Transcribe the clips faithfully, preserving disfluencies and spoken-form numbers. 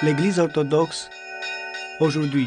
l'Église orthodoxe aujourd'hui.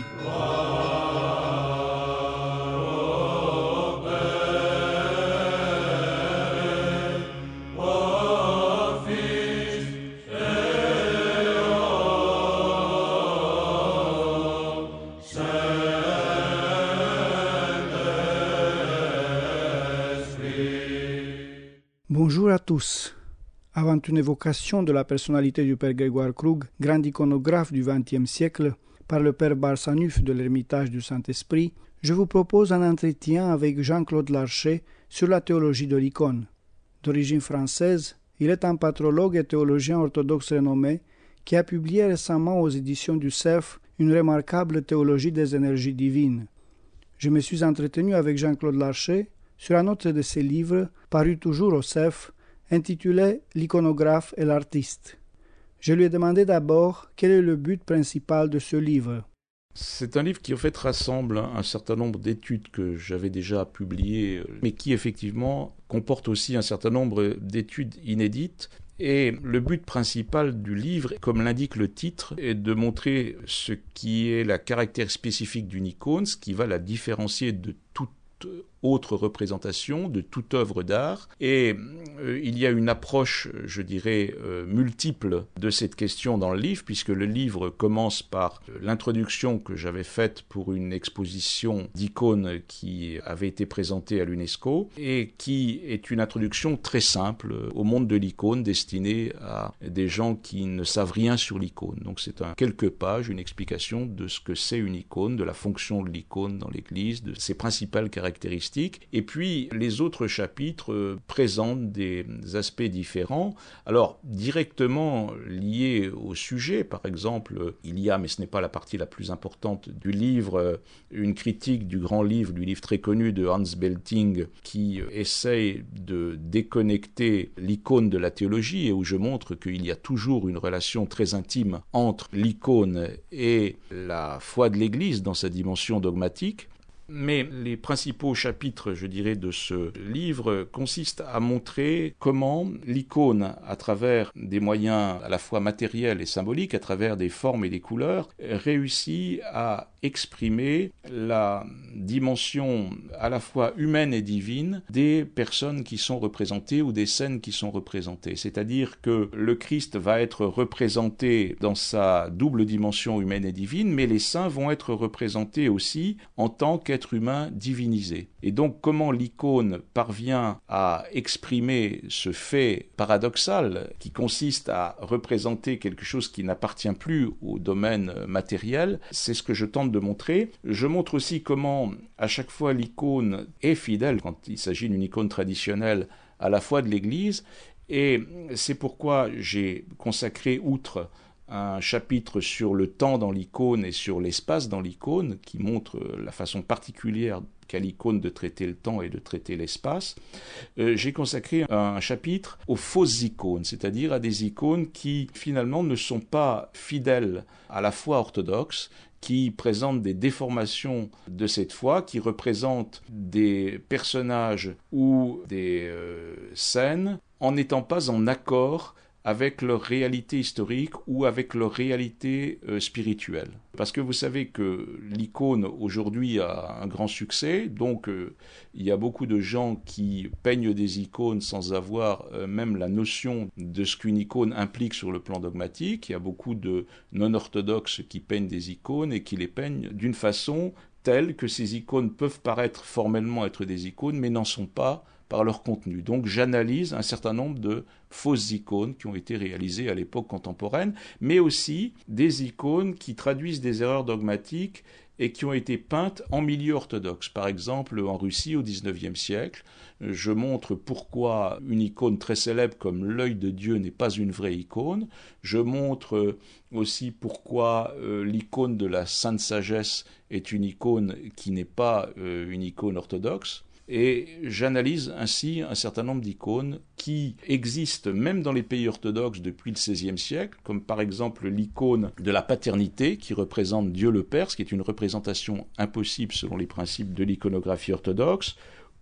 Bonjour à tous. Avant une évocation de la personnalité du Père Grégoire Krug, grand iconographe du vingtième siècle, par le Père Barsanuf de l'Ermitage du Saint-Esprit, je vous propose un entretien avec Jean-Claude Larcher sur la théologie de l'icône. D'origine française, il est un patrologue et théologien orthodoxe renommé qui a publié récemment aux éditions du Cerf une remarquable théologie des énergies divines. Je me suis entretenu avec Jean-Claude Larcher sur un autre de ses livres, paru toujours au Cerf, intitulé « L'iconographe et l'artiste ». Je lui ai demandé d'abord quel est le but principal de ce livre. C'est un livre qui en fait rassemble un certain nombre d'études que j'avais déjà publiées, mais qui effectivement comporte aussi un certain nombre d'études inédites. Et le but principal du livre, comme l'indique le titre, est de montrer ce qui est la caractère spécifique d'une icône, ce qui va la différencier de toute autre représentation, de toute œuvre d'art. Et euh, il y a une approche, je dirais, euh, multiple de cette question dans le livre, puisque le livre commence par l'introduction que j'avais faite pour une exposition d'icônes qui avait été présentée à l'UNESCO, et qui est une introduction très simple au monde de l'icône, destinée à des gens qui ne savent rien sur l'icône. Donc c'est un quelques pages, une explication de ce que c'est une icône, de la fonction de l'icône dans l'Église, de ses principales caractéristiques. Et puis, les autres chapitres euh, présentent des aspects différents. Alors, directement liés au sujet, par exemple, il y a, mais ce n'est pas la partie la plus importante du livre, euh, une critique du grand livre, du livre très connu de Hans Belting, qui euh, essaye de déconnecter l'icône de la théologie, et où je montre qu'il y a toujours une relation très intime entre l'icône et la foi de l'Église dans sa dimension dogmatique. Mais les principaux chapitres, je dirais, de ce livre consistent à montrer comment l'icône, à travers des moyens à la fois matériels et symboliques, à travers des formes et des couleurs, réussit à exprimer la dimension à la fois humaine et divine des personnes qui sont représentées ou des scènes qui sont représentées. C'est-à-dire que le Christ va être représenté dans sa double dimension humaine et divine, mais les saints vont être représentés aussi en tant qu'être humain divinisé. Et donc, comment l'icône parvient à exprimer ce fait paradoxal qui consiste à représenter quelque chose qui n'appartient plus au domaine matériel, c'est ce que je tente de montrer. Je montre aussi comment, à chaque fois, l'icône est fidèle, quand il s'agit d'une icône traditionnelle, à la foi de l'Église, et c'est pourquoi j'ai consacré, outre un chapitre sur le temps dans l'icône et sur l'espace dans l'icône, qui montre la façon particulière qu'a l'icône de traiter le temps et de traiter l'espace. Euh, j'ai consacré un chapitre aux fausses icônes, c'est-à-dire à des icônes qui finalement ne sont pas fidèles à la foi orthodoxe, qui présentent des déformations de cette foi, qui représentent des personnages ou des euh, scènes en n'étant pas en accord avec leur réalité historique ou avec leur réalité euh, spirituelle. Parce que vous savez que l'icône aujourd'hui a un grand succès, donc euh, il y a beaucoup de gens qui peignent des icônes sans avoir euh, même la notion de ce qu'une icône implique sur le plan dogmatique. Il y a beaucoup de non-orthodoxes qui peignent des icônes et qui les peignent d'une façon telle que ces icônes peuvent paraître formellement être des icônes, mais n'en sont pas par leur contenu. Donc j'analyse un certain nombre de fausses icônes qui ont été réalisées à l'époque contemporaine, mais aussi des icônes qui traduisent des erreurs dogmatiques et qui ont été peintes en milieu orthodoxe. Par exemple, en Russie au dix-neuvième siècle, je montre pourquoi une icône très célèbre comme l'œil de Dieu n'est pas une vraie icône. Je montre aussi pourquoi euh, l'icône de la Sainte Sagesse est une icône qui n'est pas euh, une icône orthodoxe. Et j'analyse ainsi un certain nombre d'icônes qui existent même dans les pays orthodoxes depuis le seizième siècle, comme par exemple l'icône de la paternité qui représente Dieu le Père, ce qui est une représentation impossible selon les principes de l'iconographie orthodoxe,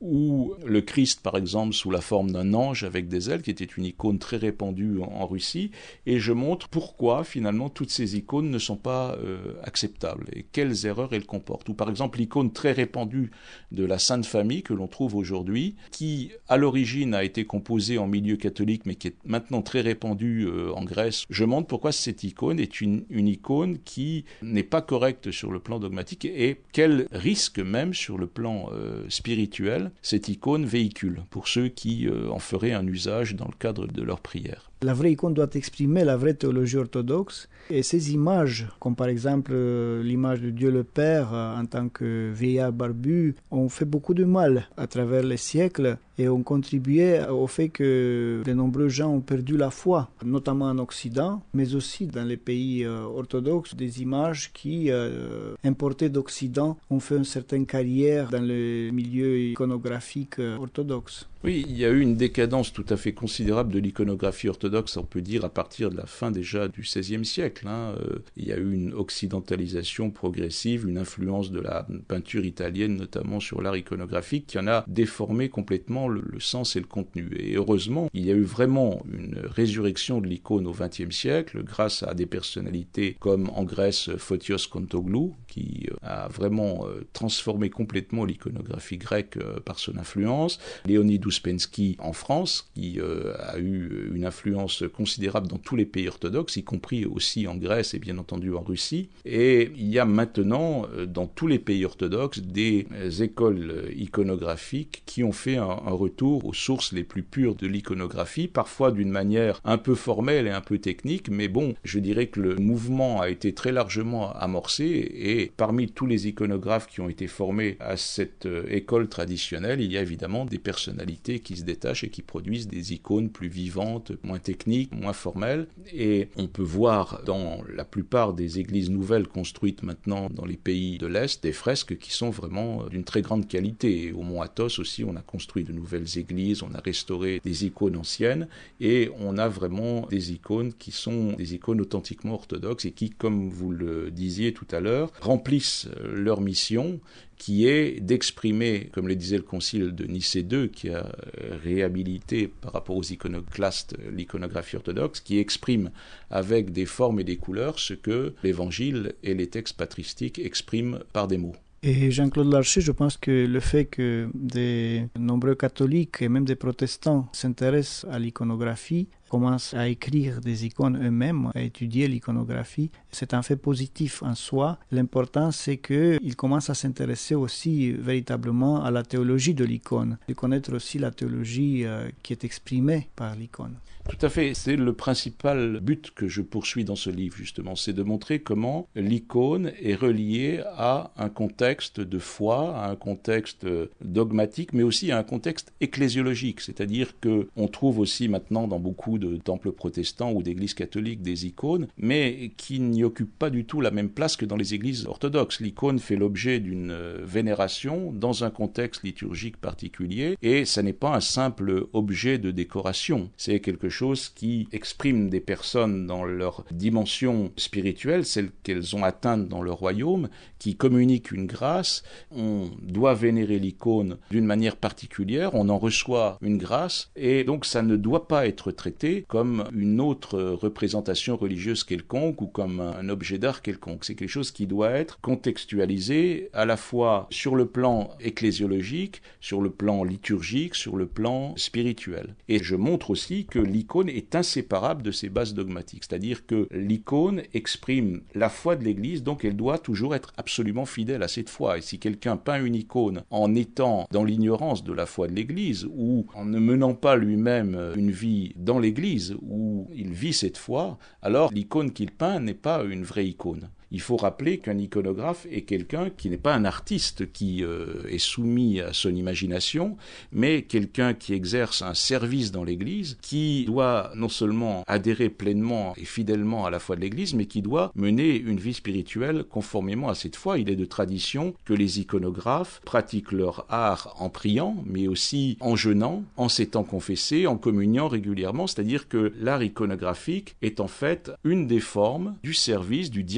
ou le Christ par exemple sous la forme d'un ange avec des ailes, qui était une icône très répandue en, en Russie, et je montre pourquoi finalement toutes ces icônes ne sont pas euh, acceptables et quelles erreurs elles comportent. Ou par exemple l'icône très répandue de la Sainte Famille que l'on trouve aujourd'hui, qui à l'origine a été composée en milieu catholique mais qui est maintenant très répandue euh, en Grèce. Je montre pourquoi cette icône est une, une icône qui n'est pas correcte sur le plan dogmatique et quel risque même sur le plan euh, spirituel cette icône véhicule pour ceux qui euh, en feraient un usage dans le cadre de leur prière. La vraie icône doit exprimer la vraie théologie orthodoxe et ces images, comme par exemple euh, l'image de Dieu le Père euh, en tant que vieillard barbu, ont fait beaucoup de mal à travers les siècles et ont contribué au fait que de nombreux gens ont perdu la foi, notamment en Occident, mais aussi dans les pays euh, orthodoxes, des images qui, euh, importées d'Occident, ont fait une certaine carrière dans le milieu iconographique euh, orthodoxe. Oui, il y a eu une décadence tout à fait considérable de l'iconographie orthodoxe, on peut dire à partir de la fin déjà du seizième siècle. Hein. Euh, il y a eu une occidentalisation progressive, une influence de la peinture italienne notamment sur l'art iconographique qui en a déformé complètement le, le sens et le contenu. Et heureusement, il y a eu vraiment une résurrection de l'icône au vingtième siècle grâce à des personnalités comme en Grèce Photios Kontoglou qui euh, a vraiment euh, transformé complètement l'iconographie grecque euh, par son influence, Léonide Ouspensky en France, qui euh, a eu une influence considérable dans tous les pays orthodoxes, y compris aussi en Grèce et bien entendu en Russie. Et il y a maintenant, euh, dans tous les pays orthodoxes, des euh, écoles iconographiques qui ont fait un, un retour aux sources les plus pures de l'iconographie, parfois d'une manière un peu formelle et un peu technique, mais bon, je dirais que le mouvement a été très largement amorcé et parmi tous les iconographes qui ont été formés à cette euh, école traditionnelle, il y a évidemment des personnalités qui se détachent et qui produisent des icônes plus vivantes, moins techniques, moins formelles. Et on peut voir dans la plupart des églises nouvelles construites maintenant dans les pays de l'Est, des fresques qui sont vraiment d'une très grande qualité. Et au Mont Athos aussi, on a construit de nouvelles églises, on a restauré des icônes anciennes et on a vraiment des icônes qui sont des icônes authentiquement orthodoxes et qui, comme vous le disiez tout à l'heure, remplissent leur mission qui est d'exprimer, comme le disait le concile de Nicée deux, qui a réhabilité par rapport aux iconoclastes l'iconographie orthodoxe, qui exprime avec des formes et des couleurs ce que l'Évangile et les textes patristiques expriment par des mots. Et Jean-Claude Larcher, je pense que le fait que de nombreux catholiques et même des protestants s'intéressent à l'iconographie, commencent à écrire des icônes eux-mêmes, à étudier l'iconographie, c'est un fait positif en soi. L'important, c'est qu'ils commencent à s'intéresser aussi véritablement à la théologie de l'icône, de connaître aussi la théologie euh, qui est exprimée par l'icône. Tout à fait, c'est le principal but que je poursuis dans ce livre justement, c'est de montrer comment l'icône est reliée à un contexte de foi, à un contexte dogmatique, mais aussi à un contexte ecclésiologique, c'est-à-dire qu'on trouve aussi maintenant dans beaucoup de temples protestants ou d'églises catholiques des icônes, mais qui n'y occupent pas du tout la même place que dans les églises orthodoxes. L'icône fait l'objet d'une vénération dans un contexte liturgique particulier, et ça n'est pas un simple objet de décoration, c'est quelque chose chose qui exprime des personnes dans leur dimension spirituelle, celle qu'elles ont atteinte dans leur royaume, qui communiquent une grâce. On doit vénérer l'icône d'une manière particulière, on en reçoit une grâce, et donc ça ne doit pas être traité comme une autre représentation religieuse quelconque ou comme un objet d'art quelconque. C'est quelque chose qui doit être contextualisé à la fois sur le plan ecclésiologique, sur le plan liturgique, sur le plan spirituel. Et je montre aussi que l'icône L'icône est inséparable de ses bases dogmatiques, c'est-à-dire que l'icône exprime la foi de l'Église, donc elle doit toujours être absolument fidèle à cette foi. Et si quelqu'un peint une icône en étant dans l'ignorance de la foi de l'Église, ou en ne menant pas lui-même une vie dans l'Église, où il vit cette foi, alors l'icône qu'il peint n'est pas une vraie icône. Il faut rappeler qu'un iconographe est quelqu'un qui n'est pas un artiste qui euh, est soumis à son imagination, mais quelqu'un qui exerce un service dans l'Église, qui doit non seulement adhérer pleinement et fidèlement à la foi de l'Église, mais qui doit mener une vie spirituelle conformément à cette foi. Il est de tradition que les iconographes pratiquent leur art en priant, mais aussi en jeûnant, en s'étant confessés, en communiant régulièrement, c'est-à-dire que l'art iconographique est en fait une des formes du service, du diaconat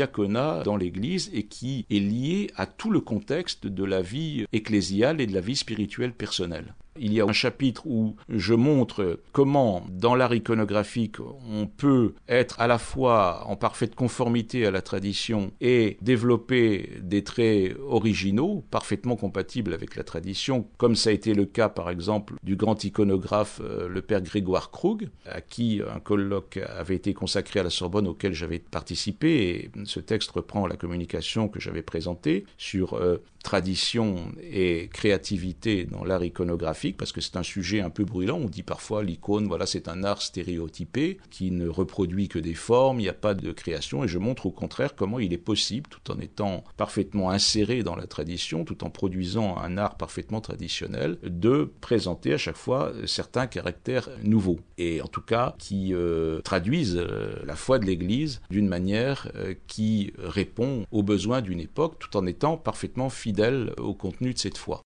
a dans l'Église et qui est lié à tout le contexte de la vie ecclésiale et de la vie spirituelle personnelle. Il y a un chapitre où je montre comment, dans l'art iconographique, on peut être à la fois en parfaite conformité à la tradition et développer des traits originaux, parfaitement compatibles avec la tradition, comme ça a été le cas, par exemple, du grand iconographe, euh, le père Grégoire Krug, à qui un colloque avait été consacré à la Sorbonne auquel j'avais participé. Et ce texte reprend la communication que j'avais présentée sur euh, tradition et créativité dans l'art iconographique, parce que c'est un sujet un peu brûlant. On dit parfois l'icône, voilà, c'est un art stéréotypé qui ne reproduit que des formes, il n'y a pas de création, et je montre au contraire comment il est possible, tout en étant parfaitement inséré dans la tradition, tout en produisant un art parfaitement traditionnel, de présenter à chaque fois certains caractères nouveaux, et en tout cas qui euh, traduisent euh, la foi de l'Église d'une manière euh, qui répond aux besoins d'une époque, tout en étant parfaitement fidèle au contenu de cette foi.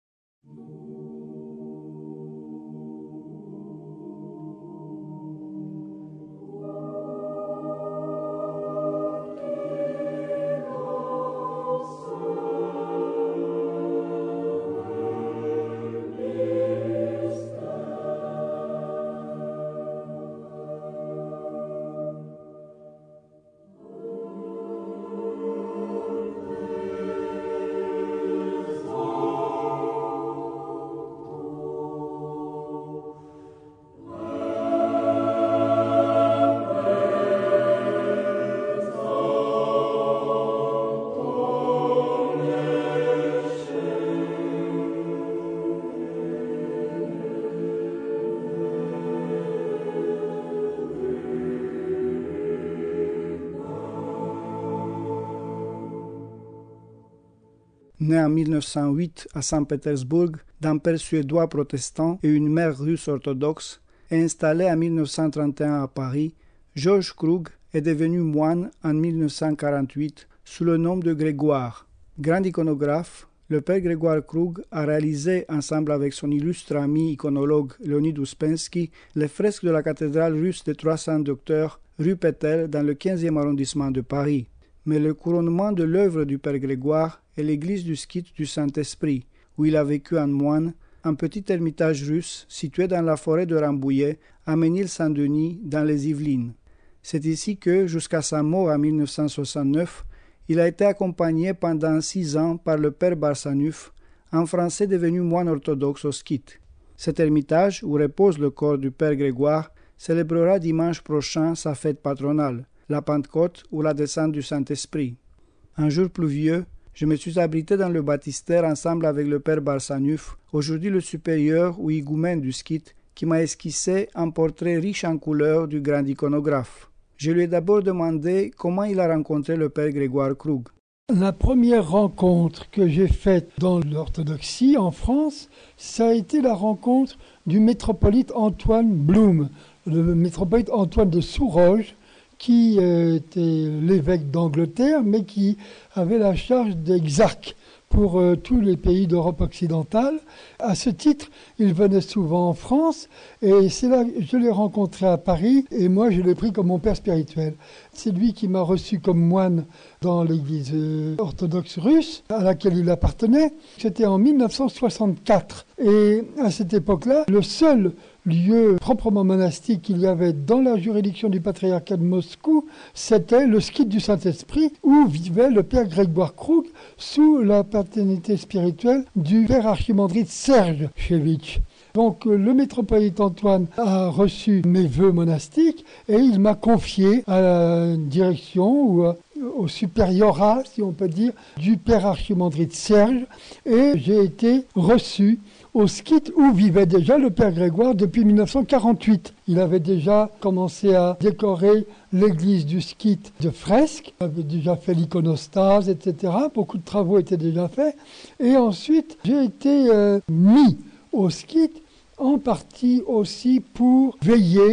Né en mille neuf cent huit à Saint-Pétersbourg d'un père suédois protestant et une mère russe orthodoxe, et installé en mille neuf cent trente et un à Paris, Georges Krug est devenu moine en mille neuf cent quarante-huit sous le nom de Grégoire. Grand iconographe, le père Grégoire Krug a réalisé, ensemble avec son illustre ami iconologue Leonid Ouspensky, les fresques de la cathédrale russe des trois Saints Docteurs, rue Pétel, dans le quinzième arrondissement de Paris. Mais le couronnement de l'œuvre du père Grégoire est l'église du Skite du Saint-Esprit, où il a vécu en moine, un petit ermitage russe situé dans la forêt de Rambouillet, à Ménil-Saint-Denis, dans les Yvelines. C'est ici que, jusqu'à sa mort en mille neuf cent soixante-neuf, il a été accompagné pendant six ans par le père Barsanuf, un Français devenu moine orthodoxe au Skite. Cet ermitage, où repose le corps du père Grégoire, célébrera dimanche prochain sa fête patronale, la Pentecôte ou la descente du Saint-Esprit. Un jour pluvieux, je me suis abrité dans le baptistère ensemble avec le père Barsanuf, aujourd'hui le supérieur ou higoumène du Skite, qui m'a esquissé un portrait riche en couleurs du grand iconographe. Je lui ai d'abord demandé comment il a rencontré le père Grégoire Krug. La première rencontre que j'ai faite dans l'orthodoxie en France, ça a été la rencontre du métropolite Antoine Blum, le métropolite Antoine de Souroges, qui était l'évêque d'Angleterre, mais qui avait la charge d'exarque pour euh, tous les pays d'Europe occidentale. À ce titre, il venait souvent en France, et c'est là que je l'ai rencontré à Paris, et moi je l'ai pris comme mon père spirituel. C'est lui qui m'a reçu comme moine dans l'église euh, orthodoxe russe, à laquelle il appartenait. C'était en mille neuf cent soixante-quatre, et à cette époque-là, le seul lieu proprement monastique qu'il y avait dans la juridiction du patriarcat de Moscou, c'était le Skite du Saint-Esprit, où vivait le père Grégoire Krug, sous la paternité spirituelle du père archimandrite Serge Chevitch. Donc le métropolite Antoine a reçu mes vœux monastiques et il m'a confié à la direction ou au supériorat, si on peut dire, du père archimandrite Serge, et j'ai été reçu au Skite où vivait déjà le père Grégoire depuis mille neuf cent quarante-huit. Il avait déjà commencé à décorer l'église du Skite de fresques, il avait déjà fait l'iconostase, et cetera. Beaucoup de travaux étaient déjà faits. Et ensuite, j'ai été euh, mis au Skite en partie aussi pour veiller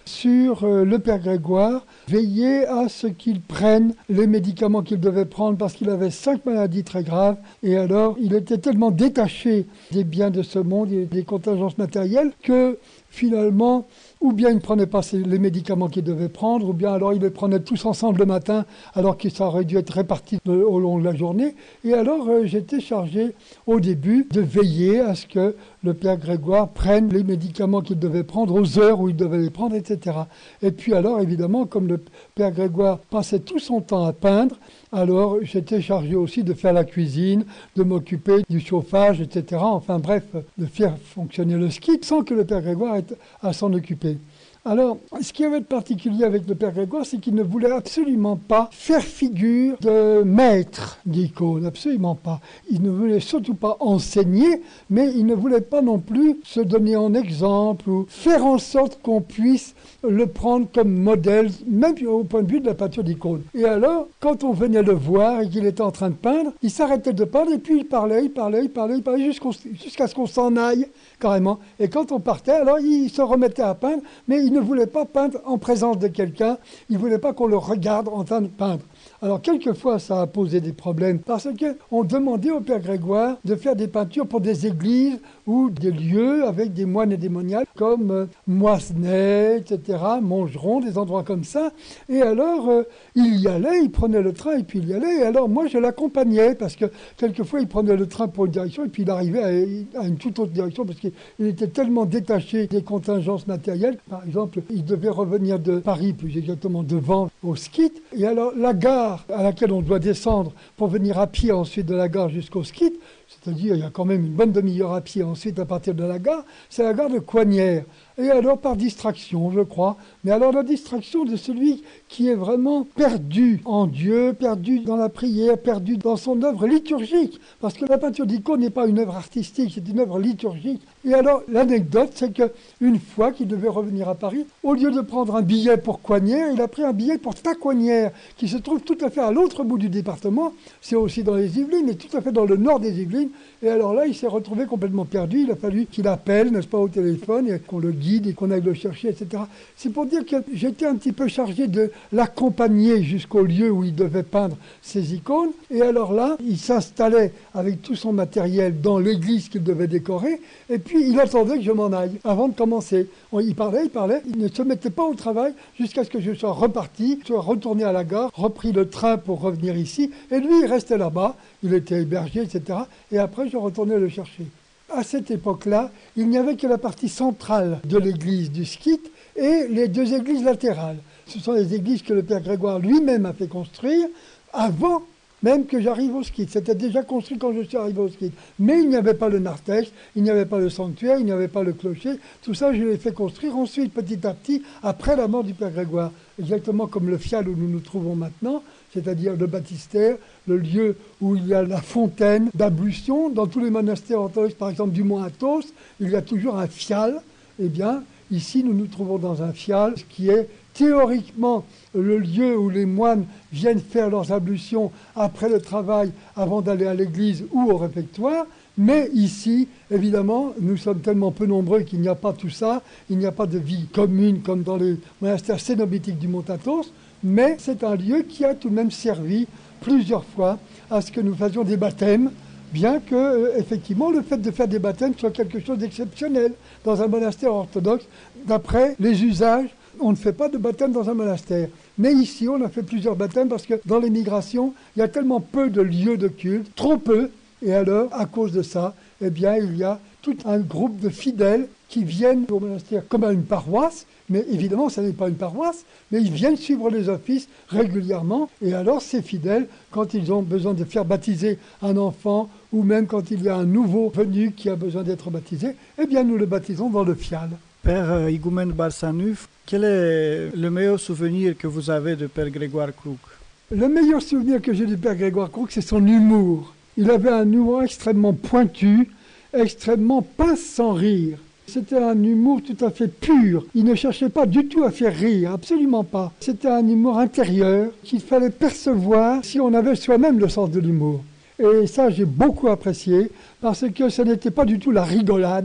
sur euh, le Père Grégoire, veiller à ce qu'il prenne les médicaments qu'il devait prendre parce qu'il avait cinq maladies très graves. Et alors, il était tellement détaché des biens de ce monde et des contingences matérielles que finalement, ou bien il ne prenait pas les médicaments qu'il devait prendre, ou bien alors il les prenait tous ensemble le matin, alors que ça aurait dû être réparti de, au long de la journée. Et alors euh, j'étais chargé au début de veiller à ce que le Père Grégoire prenne les médicaments qu'il devait prendre aux heures où il devait les prendre, et cetera. Et puis alors évidemment, comme le Père Grégoire passait tout son temps à peindre, alors j'étais chargé aussi de faire la cuisine, de m'occuper du chauffage, et cetera. Enfin bref, de faire fonctionner le ski sans que le Père Grégoire ait à s'en occuper. Alors, ce qui avait de particulier avec le Père Grégoire, c'est qu'il ne voulait absolument pas faire figure de maître d'icône, absolument pas. Il ne voulait surtout pas enseigner, mais il ne voulait pas non plus se donner en exemple ou faire en sorte qu'on puisse le prendre comme modèle, même au point de vue de la peinture d'icône. Et alors, quand on venait le voir et qu'il était en train de peindre, il s'arrêtait de peindre et puis il parlait, il parlait, il parlait, il parlait jusqu'à ce qu'on s'en aille, carrément. Et quand on partait, alors il se remettait à peindre, mais il ne voulait pas peindre en présence de quelqu'un, il ne voulait pas qu'on le regarde en train de peindre. Alors, quelquefois, ça a posé des problèmes parce qu'on demandait au Père Grégoire de faire des peintures pour des églises ou des lieux avec des moines et des moniales comme euh, Moissenay, et cetera, Montgeron, des endroits comme ça. Et alors, euh, il y allait, il prenait le train et puis il y allait. Et alors, moi, je l'accompagnais parce que quelquefois, il prenait le train pour une direction et puis il arrivait à, à une toute autre direction parce qu'il était tellement détaché des contingences matérielles. Par exemple, il devait revenir de Paris, plus exactement de Vanves, au Skit. Et alors, la gare à laquelle on doit descendre pour venir à pied ensuite de la gare jusqu'au Skit, c'est-à-dire il y a quand même une bonne demi-heure à pied ensuite à partir de la gare, c'est la gare de Coignières. Et alors par distraction, je crois, mais alors la distraction de celui qui est vraiment perdu en Dieu, perdu dans la prière, perdu dans son œuvre liturgique, parce que la peinture d'icône n'est pas une œuvre artistique, c'est une œuvre liturgique. Et alors l'anecdote, c'est qu'une fois qu'il devait revenir à Paris, au lieu de prendre un billet pour Coignières, il a pris un billet pour Tacoignières, qui se trouve tout à fait à l'autre bout du département, c'est aussi dans les Yvelines, mais tout à fait dans le nord des Yvelines. Et alors là, il s'est retrouvé complètement perdu, il a fallu qu'il appelle, n'est-ce pas, au téléphone, et qu'on le guide et qu'on aille le chercher, et cetera. C'est pour dire que j'étais un petit peu chargé de l'accompagner jusqu'au lieu où il devait peindre ses icônes. Et alors là, il s'installait avec tout son matériel dans l'église qu'il devait décorer. Et puis, il attendait que je m'en aille avant de commencer. Il parlait, il parlait. Il ne se mettait pas au travail jusqu'à ce que je sois reparti, sois retourné à la gare, repris le train pour revenir ici. Et lui, il restait là-bas. Il était hébergé, et cetera. Et après, je retournais le chercher. À cette époque-là, il n'y avait que la partie centrale de l'église du Skit et les deux églises latérales. Ce sont les églises que le Père Grégoire lui-même a fait construire avant même que j'arrive au Skit. C'était déjà construit quand je suis arrivé au Skit. Mais il n'y avait pas le narthex, il n'y avait pas le sanctuaire, il n'y avait pas le clocher. Tout ça, je l'ai fait construire ensuite, petit à petit, après la mort du Père Grégoire. Exactement comme le fial où nous nous trouvons maintenant, c'est-à-dire le baptistère, le lieu où il y a la fontaine d'ablution. Dans tous les monastères orthodoxes, par exemple du Mont Athos, il y a toujours un fial. Eh bien, ici, nous nous trouvons dans un fial, ce qui est théoriquement le lieu où les moines viennent faire leurs ablutions après le travail, avant d'aller à l'église ou au réfectoire. Mais ici, évidemment, nous sommes tellement peu nombreux qu'il n'y a pas tout ça. Il n'y a pas de vie commune comme dans les monastères cénobitiques du Mont Athos. Mais c'est un lieu qui a tout de même servi plusieurs fois à ce que nous faisions des baptêmes, bien que, euh, effectivement, le fait de faire des baptêmes soit quelque chose d'exceptionnel dans un monastère orthodoxe. D'après les usages, on ne fait pas de baptême dans un monastère. Mais ici, on a fait plusieurs baptêmes parce que dans les migrations, il y a tellement peu de lieux de culte, trop peu. Et alors, à cause de ça, eh bien, il y a tout un groupe de fidèles qui viennent au monastère comme à une paroisse. Mais évidemment, ça n'est pas une paroisse, mais ils viennent suivre les offices régulièrement. Et alors, ces fidèles, quand ils ont besoin de faire baptiser un enfant, ou même quand il y a un nouveau venu qui a besoin d'être baptisé, eh bien, nous le baptisons dans le fial. Père euh, Higoumène Barsanuf, quel est le meilleur souvenir que vous avez de Père Grégoire Kroug? Le meilleur souvenir que j'ai du Père Grégoire Kroug, c'est son humour. Il avait un humour extrêmement pointu, extrêmement pince sans rire. C'était un humour tout à fait pur. Il ne cherchait pas du tout à faire rire, absolument pas. C'était un humour intérieur qu'il fallait percevoir si on avait soi-même le sens de l'humour. Et ça, j'ai beaucoup apprécié, parce que ce n'était pas du tout la rigolade.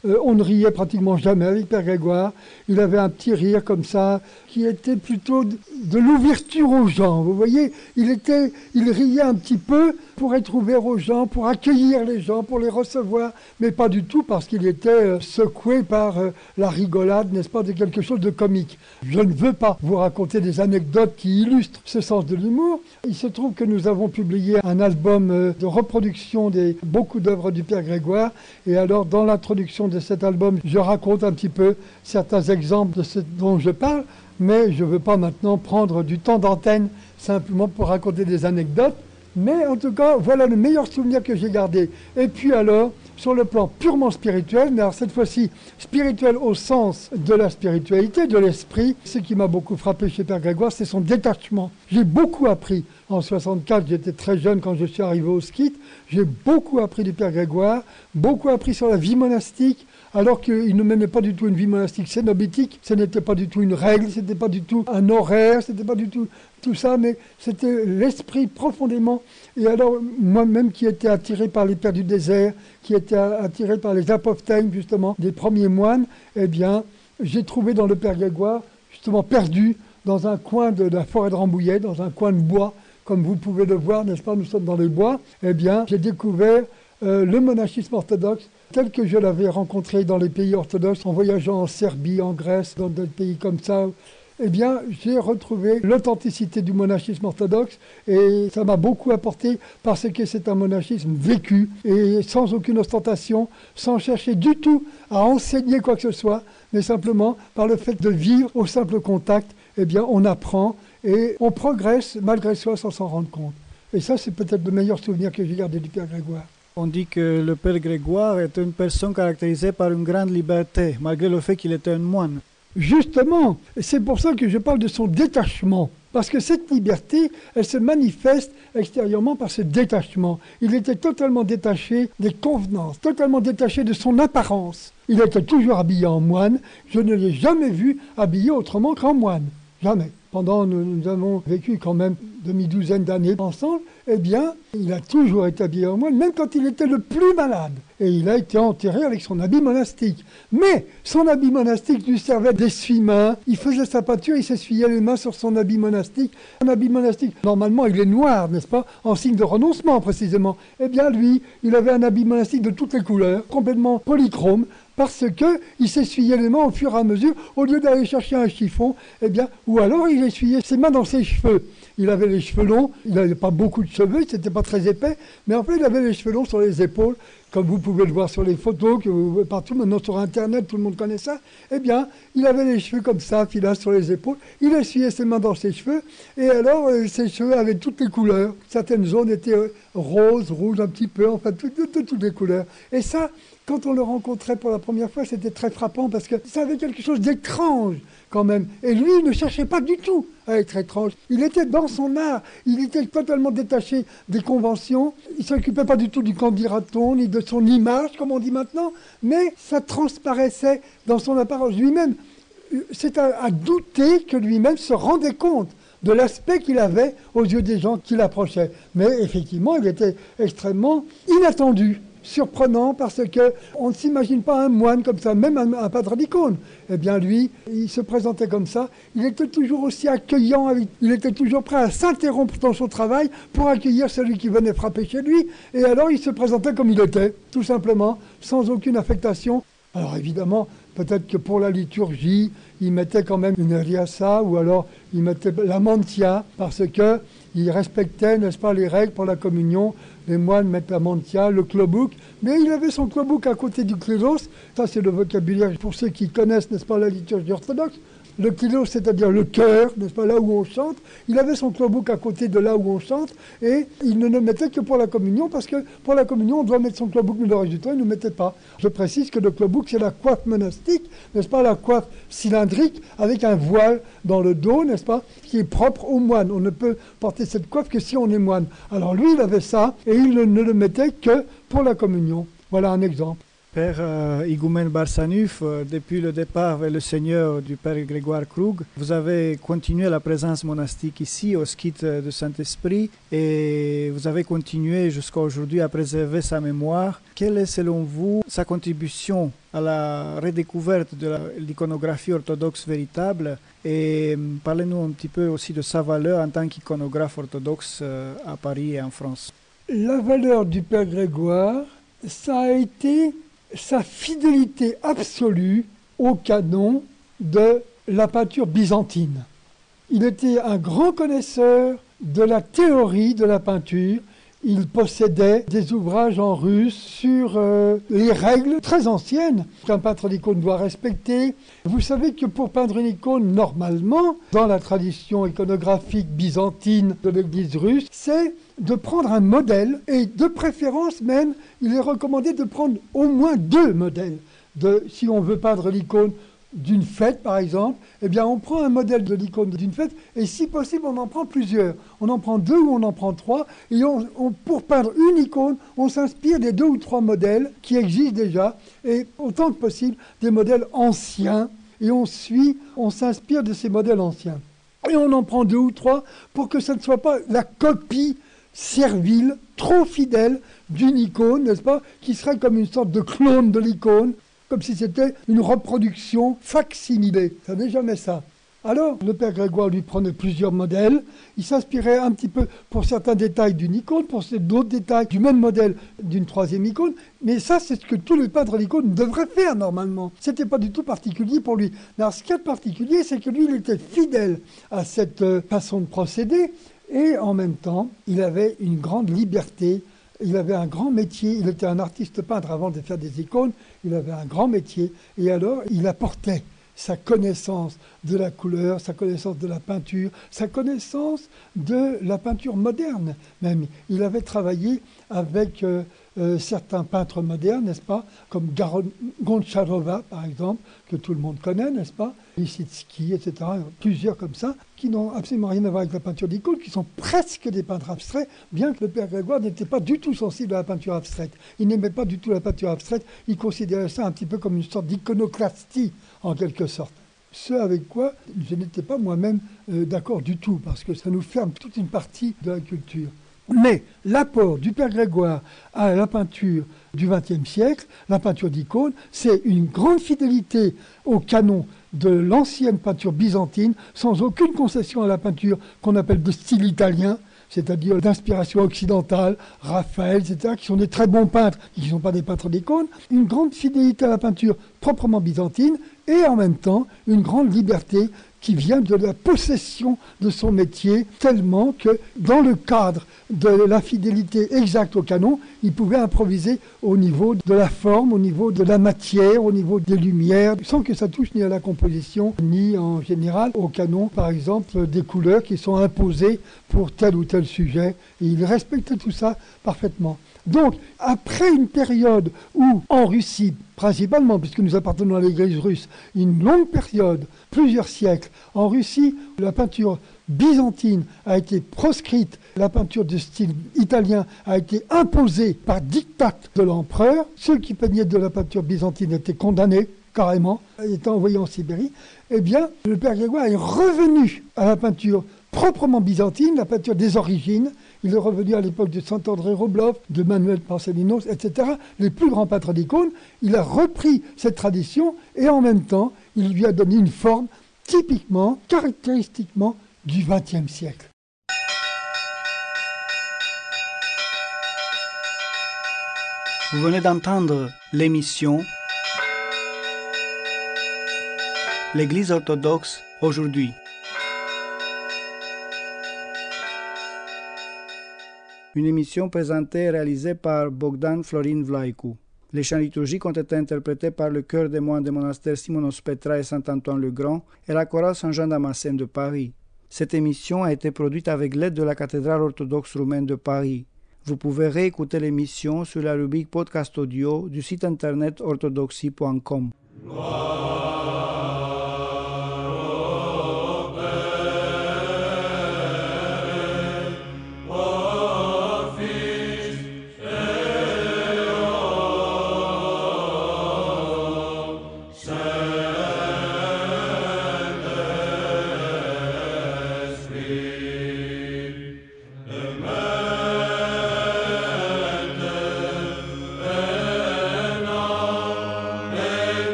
Euh, on ne riait pratiquement jamais avec Père Grégoire. Il avait un petit rire comme ça, qui était plutôt de, de l'ouverture aux gens. Vous voyez, il, était, il riait un petit peu pour être ouvert aux gens, pour accueillir les gens, pour les recevoir, mais pas du tout parce qu'il était euh, secoué par euh, la rigolade, n'est-ce pas, de quelque chose de comique. Je ne veux pas vous raconter des anecdotes qui illustrent ce sens de l'humour. Il se trouve que nous avons publié un album euh, de reproduction des beaucoup d'œuvres du Père Grégoire, et alors dans l'introduction de cet album, je raconte un petit peu certains exemples de ce dont je parle, mais je ne veux pas maintenant prendre du temps d'antenne simplement pour raconter des anecdotes. Mais en tout cas, voilà le meilleur souvenir que j'ai gardé. Et puis alors, sur le plan purement spirituel, mais alors cette fois-ci spirituel au sens de la spiritualité, de l'esprit, ce qui m'a beaucoup frappé chez Père Grégoire, c'est son détachement. J'ai beaucoup appris. En soixante-quatre, j'étais très jeune quand je suis arrivé au Skit. J'ai beaucoup appris du Père Grégoire, beaucoup appris sur la vie monastique, alors qu'il ne menait pas du tout une vie monastique cénobitique. Ce n'était pas du tout une règle, ce n'était pas du tout un horaire, ce n'était pas du tout tout ça, mais c'était l'esprit profondément. Et alors, moi-même qui étais attiré par les pères du désert, qui était attiré par les apophthegmes, justement, des premiers moines, eh bien, j'ai trouvé dans le Père Grégoire, justement, perdu dans un coin de la forêt de Rambouillet, dans un coin de bois, comme vous pouvez le voir, n'est-ce pas, nous sommes dans les bois, eh bien, j'ai découvert euh, le monachisme orthodoxe, tel que je l'avais rencontré dans les pays orthodoxes, en voyageant en Serbie, en Grèce, dans des pays comme ça. Eh bien, j'ai retrouvé l'authenticité du monachisme orthodoxe et ça m'a beaucoup apporté parce que c'est un monachisme vécu et sans aucune ostentation, sans chercher du tout à enseigner quoi que ce soit, mais simplement par le fait de vivre au simple contact, eh bien, on apprend et on progresse malgré soi sans s'en rendre compte. Et ça, c'est peut-être le meilleur souvenir que j'ai gardé du Père Grégoire. On dit que le Père Grégoire était une personne caractérisée par une grande liberté, malgré le fait qu'il était un moine. Justement, c'est pour ça que je parle de son détachement. Parce que cette liberté, elle se manifeste extérieurement par ce détachement. Il était totalement détaché des convenances, totalement détaché de son apparence. Il était toujours habillé en moine. Je ne l'ai jamais vu habillé autrement qu'en moine. Jamais. Pendant nous, nous avons vécu quand même demi-douzaine d'années ensemble, eh bien, il a toujours été habillé en moine, même quand il était le plus malade. Et il a été enterré avec son habit monastique. Mais son habit monastique lui servait d'essuie-main. Il faisait sa pâture, il s'essuyait les mains sur son habit monastique. Un habit monastique, normalement, il est noir, n'est-ce pas? En signe de renoncement, précisément. Eh bien, lui, il avait un habit monastique de toutes les couleurs, complètement polychrome, parce qu'il s'essuyait les mains au fur et à mesure, au lieu d'aller chercher un chiffon, eh bien, ou alors il essuyait ses mains dans ses cheveux. Il avait les cheveux longs, il n'avait pas beaucoup de cheveux, c'était pas très épais, mais en fait, il avait les cheveux longs sur les épaules, comme vous pouvez le voir sur les photos, que vous voyez partout, maintenant sur Internet, tout le monde connaît ça. Eh bien, il avait les cheveux comme ça, filasse sur les épaules, il essuyait ses mains dans ses cheveux, et alors, euh, ses cheveux avaient toutes les couleurs. Certaines zones étaient euh, roses, rouges un petit peu, enfin, toutes, toutes, toutes les couleurs. Et ça, quand on le rencontrait pour la première fois, c'était très frappant parce que ça avait quelque chose d'étrange quand même. Et lui, il ne cherchait pas du tout à être étrange. Il était dans son art. Il était totalement détaché des conventions. Il ne s'occupait pas du tout du candidaton, ni de son image, comme on dit maintenant. Mais ça transparaissait dans son apparence lui-même. C'est à, à douter que lui-même se rendait compte de l'aspect qu'il avait aux yeux des gens qui l'approchaient. Mais effectivement, il était extrêmement inattendu. Surprenant parce que on ne s'imagine pas un moine comme ça, même un, un padre d'icône. Eh bien lui, il se présentait comme ça, il était toujours aussi accueillant, il était toujours prêt à s'interrompre dans son travail pour accueillir celui qui venait frapper chez lui. Et alors il se présentait comme il était, tout simplement, sans aucune affectation. Alors évidemment, peut-être que pour la liturgie, il mettait quand même une riassa ou alors il mettait la mantia parce que il respectait, n'est-ce pas, les règles pour la communion. Les moines mettent la mantia, le klobouk, mais il avait son klobouk à côté du kleros. Ça, c'est le vocabulaire pour ceux qui connaissent, n'est-ce pas, la liturgie orthodoxe. Le kleros, c'est-à-dire le cœur, n'est-ce pas, là où on chante. Il avait son klobouk à côté de là où on chante, et il ne le mettait que pour la communion, parce que pour la communion, on doit mettre son klobouk, mais le reste du temps, il ne le mettait pas. Je précise que le klobouk, c'est la coiffe monastique, n'est-ce pas, la coiffe cylindrique, avec un voile dans le dos, n'est-ce pas, qui est propre aux moines. On ne peut porter cette coiffe que si on est moine. Alors lui, il avait ça, et il ne le mettait que pour la communion. Voilà un exemple. Père euh, Higoumène Barsanuf, euh, depuis le départ vers le Seigneur du Père Grégoire Krug, vous avez continué la présence monastique ici au skite de Saint-Esprit et vous avez continué jusqu'à aujourd'hui à préserver sa mémoire. Quelle est selon vous sa contribution à la redécouverte de la, l'iconographie orthodoxe véritable et euh, parlez-nous un petit peu aussi de sa valeur en tant qu'iconographe orthodoxe euh, à Paris et en France. La valeur du Père Grégoire, ça a été sa fidélité absolue au canon de la peinture byzantine. Il était un grand connaisseur de la théorie de la peinture. Il possédait des ouvrages en russe sur euh, les règles très anciennes qu'un peintre d'icône doit respecter. Vous savez que pour peindre une icône, normalement, dans la tradition iconographique byzantine de l'Église russe, c'est de prendre un modèle, et de préférence même, il est recommandé de prendre au moins deux modèles. De, si on veut peindre l'icône d'une fête, par exemple, eh bien on prend un modèle de l'icône d'une fête, et si possible, on en prend plusieurs. On en prend deux ou on en prend trois, et on, on, pour peindre une icône, on s'inspire des deux ou trois modèles qui existent déjà, et autant que possible, des modèles anciens, et on suit, on s'inspire de ces modèles anciens. Et on en prend deux ou trois pour que ça ne soit pas la copie servile, trop fidèle d'une icône, n'est-ce pas, qui serait comme une sorte de clone de l'icône, comme si c'était une reproduction facsimilée. Ça n'est jamais ça. Alors, le Père Grégoire lui prenait plusieurs modèles, il s'inspirait un petit peu pour certains détails d'une icône, pour d'autres détails du même modèle d'une troisième icône, mais ça, c'est ce que tous les peintres d'icône devraient faire normalement. Ce n'était pas du tout particulier pour lui. Alors, ce qui est particulier, c'est que lui, il était fidèle à cette euh, façon de procéder, et en même temps, il avait une grande liberté, il avait un grand métier, il était un artiste peintre avant de faire des icônes, il avait un grand métier, et alors il apportait sa connaissance de la couleur, sa connaissance de la peinture, sa connaissance de la peinture moderne même. Il avait travaillé avec euh, euh, certains peintres modernes, n'est-ce pas, comme Garon, Goncharova, par exemple, que tout le monde connaît, n'est-ce pas, Lissitsky, et cetera, plusieurs comme ça, qui n'ont absolument rien à voir avec la peinture d'icône, qui sont presque des peintres abstraits, bien que le Père Grégoire n'était pas du tout sensible à la peinture abstraite. Il n'aimait pas du tout la peinture abstraite, il considérait ça un petit peu comme une sorte d'iconoclastie, en quelque sorte. Ce avec quoi je n'étais pas moi-même euh, d'accord du tout, parce que ça nous ferme toute une partie de la culture. Mais l'apport du Père Grégoire à la peinture du vingtième siècle, la peinture d'icône, c'est une grande fidélité au canon de l'ancienne peinture byzantine, sans aucune concession à la peinture qu'on appelle de style italien, c'est-à-dire d'inspiration occidentale, Raphaël, et cetera, qui sont des très bons peintres, qui ne sont pas des peintres d'icône, une grande fidélité à la peinture proprement byzantine, et en même temps une grande liberté qui vient de la possession de son métier, tellement que dans le cadre de la fidélité exacte au canon, il pouvait improviser au niveau de la forme, au niveau de la matière, au niveau des lumières, sans que ça touche ni à la composition, ni en général au canon, par exemple, des couleurs qui sont imposées pour tel ou tel sujet. Et il respectait tout ça parfaitement. Donc, après une période où, en Russie, principalement, puisque nous appartenons à l'Église russe, une longue période, plusieurs siècles, en Russie, la peinture byzantine a été proscrite, la peinture de style italien a été imposée par diktat de l'empereur. Ceux qui peignaient de la peinture byzantine étaient condamnés, carrément, étaient envoyés en Sibérie. Eh bien, le Père Grégoire est revenu à la peinture proprement byzantine, la peinture des origines. Il est revenu à l'époque de Saint-André Roblov, de Manuel Panselinos, et cetera, les plus grands peintres d'icônes. Il a repris cette tradition et en même temps, il lui a donné une forme typiquement, caractéristiquement du vingtième siècle. Vous venez d'entendre l'émission L'Église orthodoxe aujourd'hui. Une émission présentée et réalisée par Bogdan Florin Vlaicu. Les chants liturgiques ont été interprétés par le chœur des moines des monastères Simonos Petra et Saint-Antoine-le-Grand et la chorale Saint-Jean-Damascène de Paris. Cette émission a été produite avec l'aide de la cathédrale orthodoxe roumaine de Paris. Vous pouvez réécouter l'émission sur la rubrique podcast audio du site internet orthodoxie point com.